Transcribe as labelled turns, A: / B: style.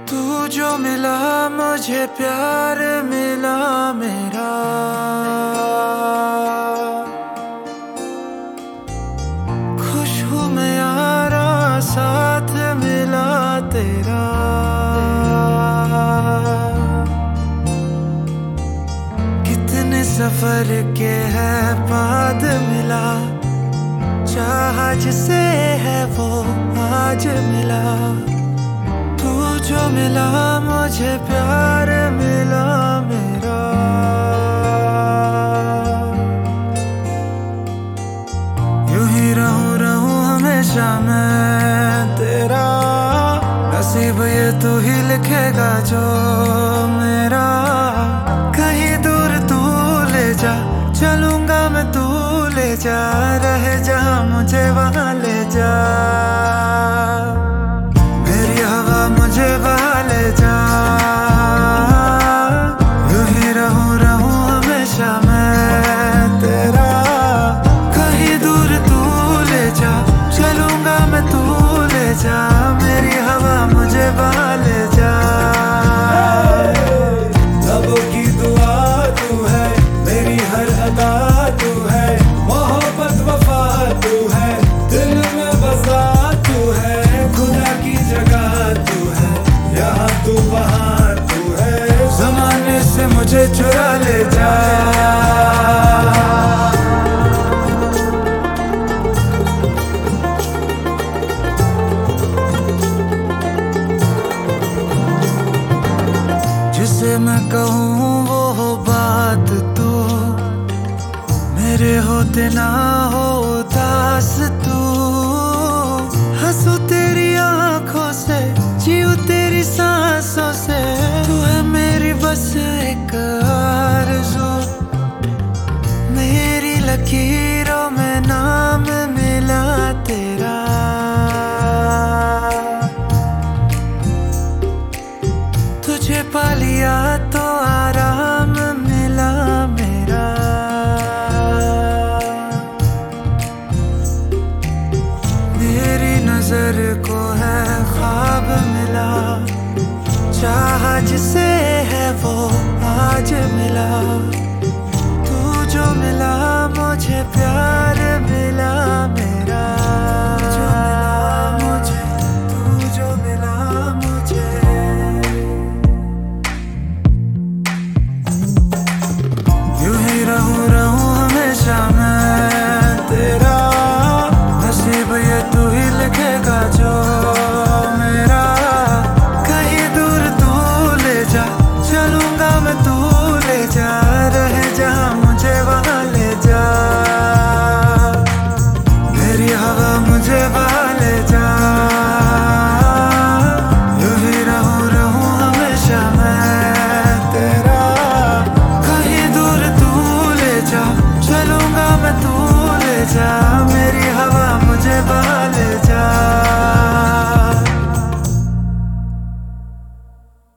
A: तू जो मिला मुझे प्यार मिला मेरा, खुश हूँ मैं यारा साथ मिला तेरा। कितने सफर के है बाद मिला, चाहा जिसे है वो आज मिला। तू जो मिला मुझे प्यार मिला मेरा। यूं ही रहूं रहूं हमेशा मैं तेरा, नसीब ये तू ही लिखेगा जो मेरा। कहीं दूर तू ले जा, चलूंगा मैं तू ले जा, रह जा मुझे वहां ले जा। मेरी हवा मुझे वहां ले जा, यूं ही रहूं रहूं हमेशा मैं तेरा। कहीं दूर तू ले जा, चलूंगा मैं तू ले जा, मेरी हवा मुझे वहां ले जा।
B: रबों की दुआ तू है, मेरी हर अदा तू है, मोहब्बत वफा तू है, दिल में बसा तू है। खुदा की जगह तू है, यहाँ तू वहाँ तू है,
A: जमाने से मुझे चुरा ले जा। जिसे मैं कहूँ वो बात तो, मेरे होते ना हो उदास तू। हंसू तेरी आंखों से, जीऊं तेरी सांसों से, तू है मेरी बस एक